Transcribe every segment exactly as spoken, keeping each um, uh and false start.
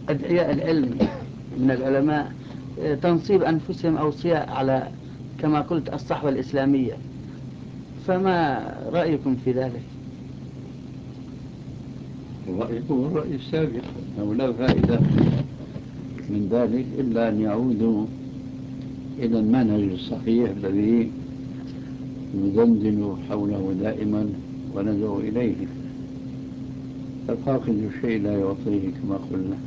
أدعياء العلم من العلماء تنصيب أنفسهم أوصياء على كما قلت الصحوة الإسلامية، فما رأيكم في ذلك؟ الرأي هو الرأي السابق أنه لا فائدة من ذلك إلا أن يعودوا إلى المنهج الصحيح الذي ندندن حوله دائما وندعو إليه. ففاقد الشيء لا يعطيه كما قلنا،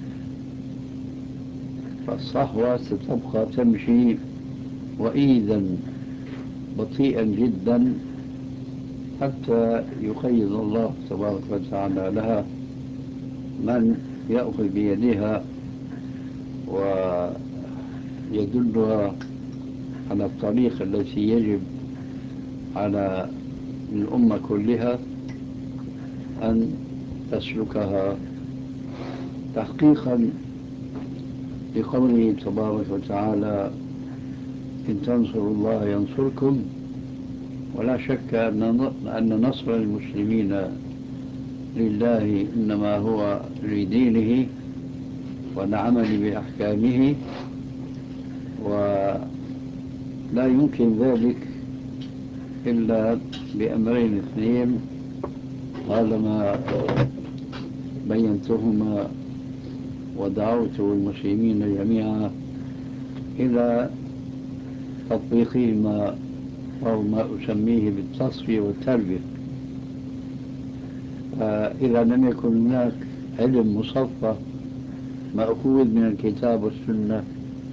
فالصحوة ستبقى تمشي وإيدا بطيئا جدا حتى يقيض الله تبارك وتعالى لها من يأخذ بيدها ويدلها على الطريق التي يجب على الأمة كلها أن تسلكها تحقيقا لقوله تبارك وتعالى: إن تنصروا الله ينصركم. ولا شك أن نصر المسلمين لله إنما هو لدينه والعمل بأحكامه، ولا يمكن ذلك إلا بأمرين اثنين طالما بينتهما ودعوت المسلمين جميعا إلى تطبيقهما، وهو ما أسميه بالتصفية والتربية. فإذا لم يكن هناك علم مصفى مأخوذ من الكتاب والسنة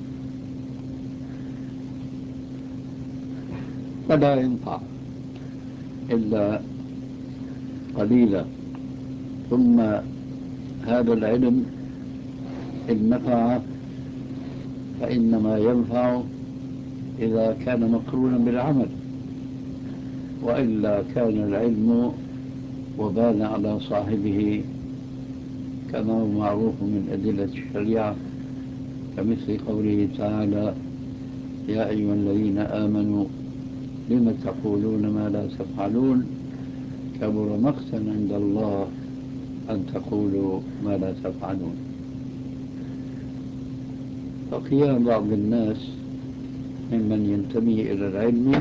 فلا ينفع إلا قليلا. ثم هذا العلم إن نفع فإنما ينفع إذا كان مقرونا بالعمل، وإلا كان العلم وبال على صاحبه كما هو معروف من أدلة الشريعة، كمثل قوله تعالى: يا أيها الذين آمنوا لم تقولون ما لا تفعلون كبر مقتا عند الله أن تقولوا ما لا تفعلون. فقيام بعض الناس ممن ينتمي إلى العلم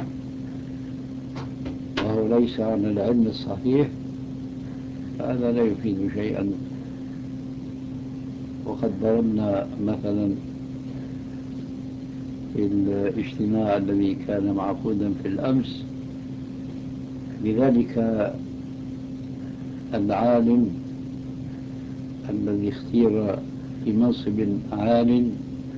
وهو ليس على العلم الصحيح هذا لا يفيد شيئا. وقد ضربنا مثلا في الاجتماع الذي كان معقودا في الأمس بذلك العالم الذي اختير في منصب عال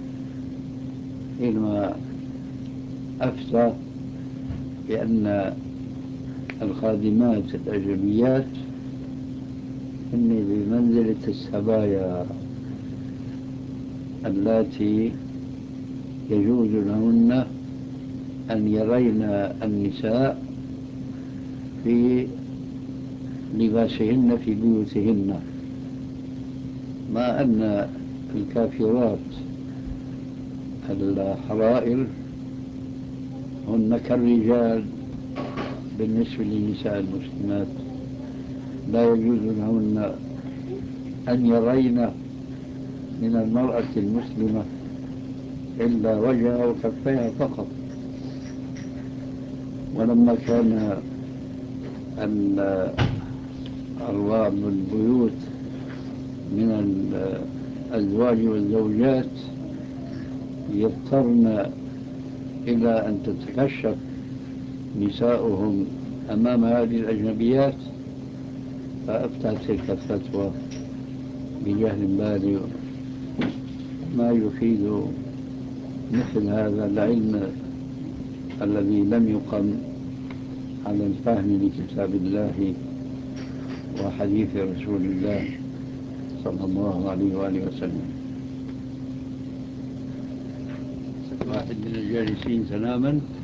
حينما أفتى بأن الخادمات الأجنبيات إن بمنزلة السبايا اللاتي يجوز لهن أن يرين النساء في لباسهن في بيوتهن، ما أن الكافرات الحرائر هن كالرجال بالنسبة للنساء المسلمات، لا يجوز لهن أن يرين من المرأة المسلمة إلا وجهها وكفيها فقط. ولما كان أرباب البيوت من الأزواج والزوجات يضطرن إلى أن تتكشف نساؤهم أمام هذه الأجنبيات، فأفتى تلك الفتوى بجهل بالغ ما يفيد مثل هذا العلم الذي لم يقم على الفهم لكتاب الله وحديث رسول الله صلى الله عليه وآله وسلم. واحد من الجالسين تماما